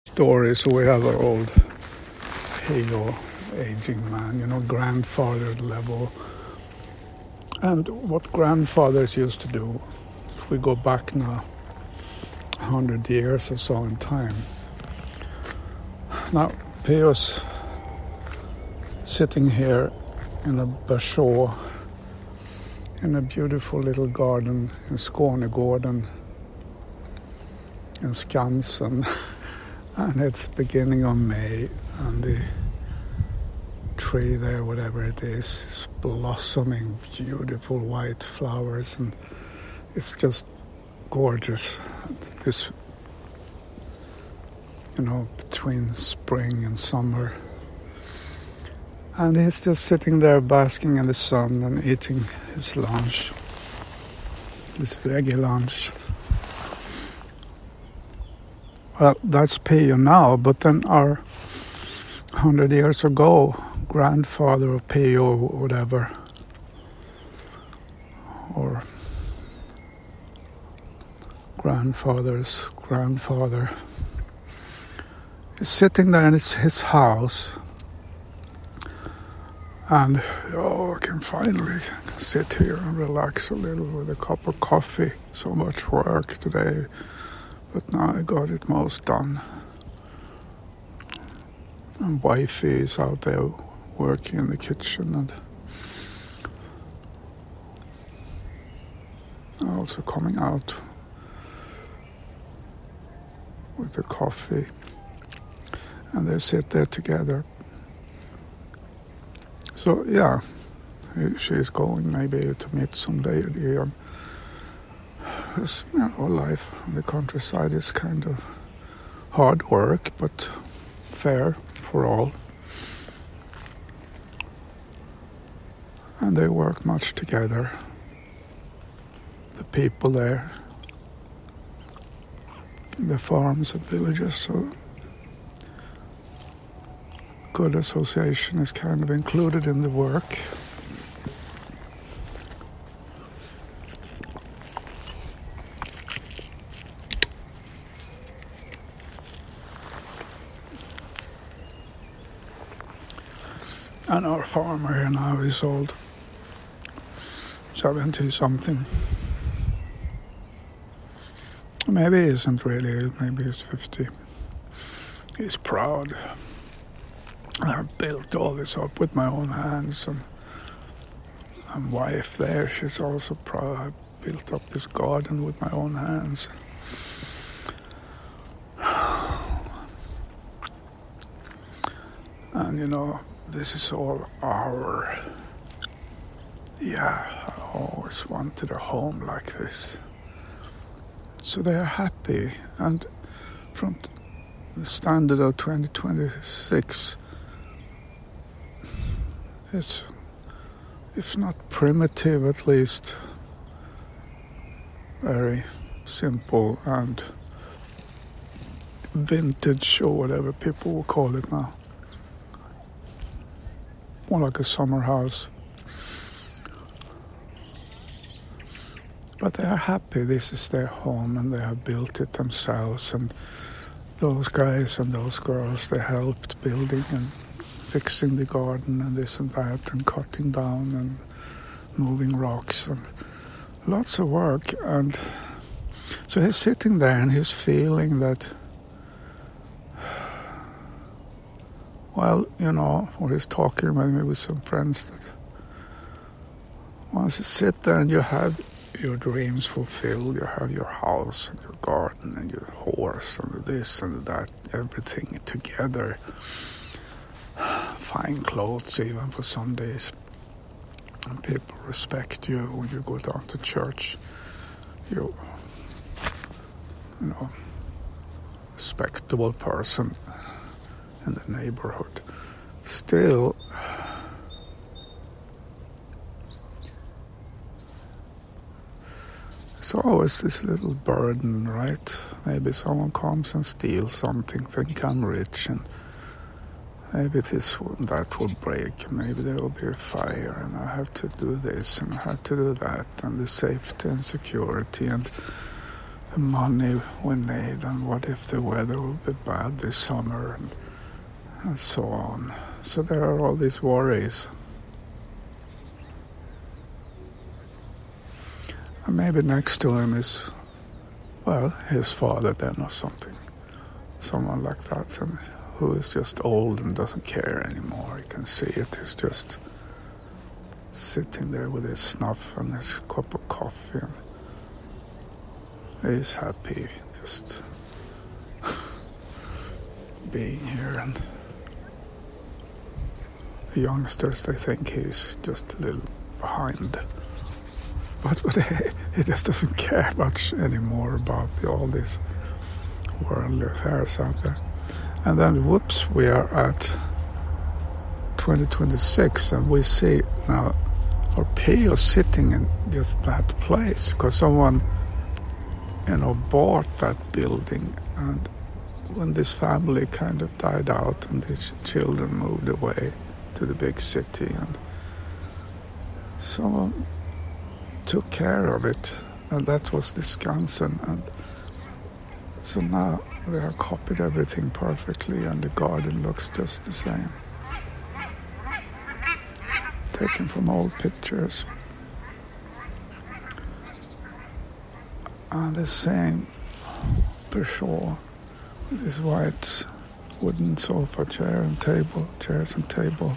story. So we have our old Halo aging man, grandfather level. And what grandfathers used to do, if we go back now 100 years or so in time. Now, Peo's sitting here in a basho in a beautiful little garden in Skånegården in Skansen. And it's beginning of May, and the tree there, whatever it is blossoming, beautiful white flowers, and it's just gorgeous. This, between spring and summer. And he's just sitting there basking in the sun and eating his lunch, his veggie lunch. Well, that's Peo now, but then our 100 years ago, grandfather of Peo or whatever, or grandfather's grandfather, is sitting there in his house, and I can finally sit here and relax a little with a cup of coffee. So much work today. But now I got it most done. And wifey is out there working in the kitchen, and also coming out with the coffee. And they sit there together. So yeah, she's going maybe to meet somebody. Because, life on the countryside is kind of hard work, but fair for all. And they work much together, the people there, the farms and villages. So good association is kind of included in the work. And our farmer here now is old, 70-something. Maybe he isn't really, maybe he's 50. He's proud. I've built all this up with my own hands, and wife there, she's also proud. I built up this garden with my own hands. And this is all our... Yeah, I always wanted a home like this. So they are happy, and from the standard of 2026, it's, if not primitive, at least very simple and vintage, or whatever people will call it now. More like a summer house. But they are happy. This is their home, and they have built it themselves. And those guys and those girls, they helped building and fixing the garden and this and that, and cutting down and moving rocks, and lots of work. And so he's sitting there and he's feeling that, well, or he's talking maybe with some friends, that once you sit there and you have your dreams fulfilled, you have your house and your garden and your horse and this and that, everything together, fine clothes even for Sundays, and people respect you when you go down to church, you respectable person in the neighborhood. Still, it's always this little burden, right? Maybe someone comes and steals something, think I'm rich, and maybe that will break, maybe there will be a fire, and I have to do this, and I have to do that, and the safety and security, and the money we need, and what if the weather will be bad this summer, and so on. So there are all these worries. And maybe next to him is, well, his father then or something. Someone like that, and who is just old and doesn't care anymore. You can see it. He's just sitting there with his snuff and his cup of coffee. And he's happy just being here. And the youngsters, they think he's just a little behind. But he just doesn't care much anymore about all these worldly affairs out there. And then, whoops, we are at 2026, and we see now our Pio sitting in just that place because someone, bought that building, and when this family kind of died out and these children moved away to the big city, and someone took care of it, and that was the Skansen, and so now they have copied everything perfectly, and the garden looks just the same. Taken from old pictures. And the same Peugeot with his white wooden sofa chairs and table.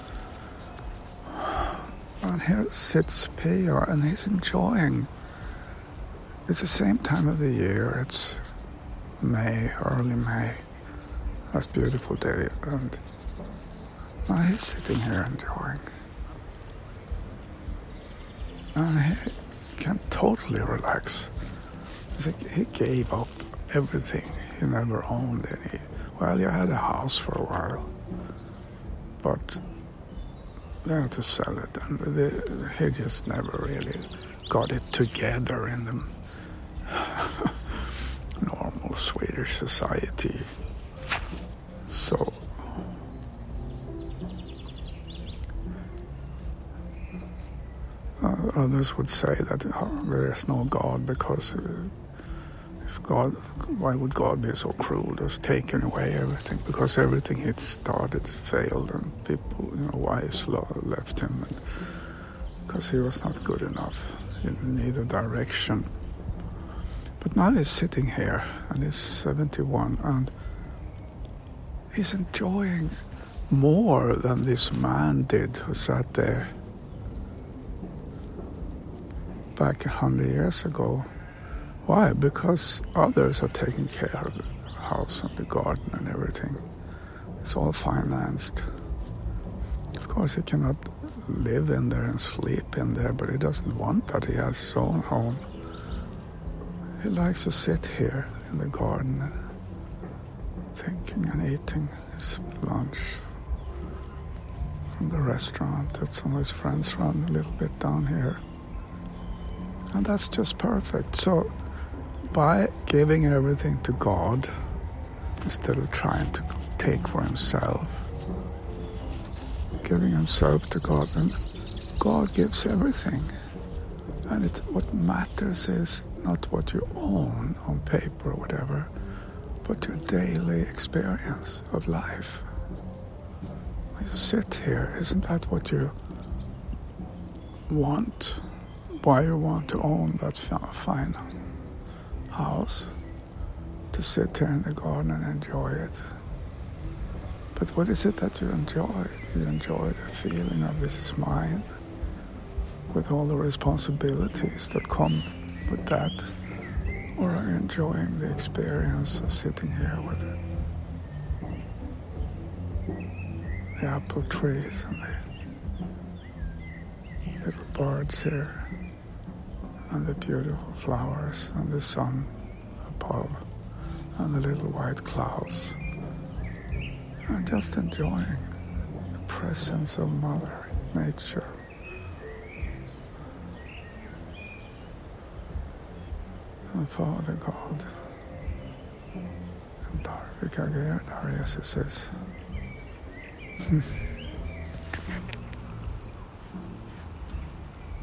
And here sits Pio, and he's enjoying. It's the same time of the year. It's May, early May. That's a beautiful day, and now he's sitting here enjoying. And he can totally relax. He gave up everything. He never owned any. Well, he had a house for a while, but they had to sell it, and he just never really got it together in the normal Swedish society. So others would say that there is no God because if God, why would God be so cruel? Just taking away everything, because everything he started failed, and people, wives left him, and because he was not good enough in either direction. But now he's sitting here, and he's 71, and he's enjoying more than this man did who sat there back 100 years ago. Why? Because others are taking care of the house and the garden and everything. It's all financed. Of course, he cannot live in there and sleep in there, but he doesn't want that. He has his own home. He likes to sit here in the garden, thinking and eating his lunch from the restaurant that some of his friends run a little bit down here. And that's just perfect. So by giving everything to God, instead of trying to take for himself, giving himself to God, and God gives everything. And what matters is not what you own on paper or whatever, but your daily experience of life. When you sit here, isn't that what you want? Why you want to own that fine house? To sit here in the garden and enjoy it. But what is it that you enjoy? You enjoy the feeling of this is mine, with all the responsibilities that come with that, or are you enjoying the experience of sitting here with the apple trees and the little birds here, and the beautiful flowers and the sun above and the little white clouds, and just enjoying the presence of Mother Nature. And Father God, and där vi kan göra där Jesus är.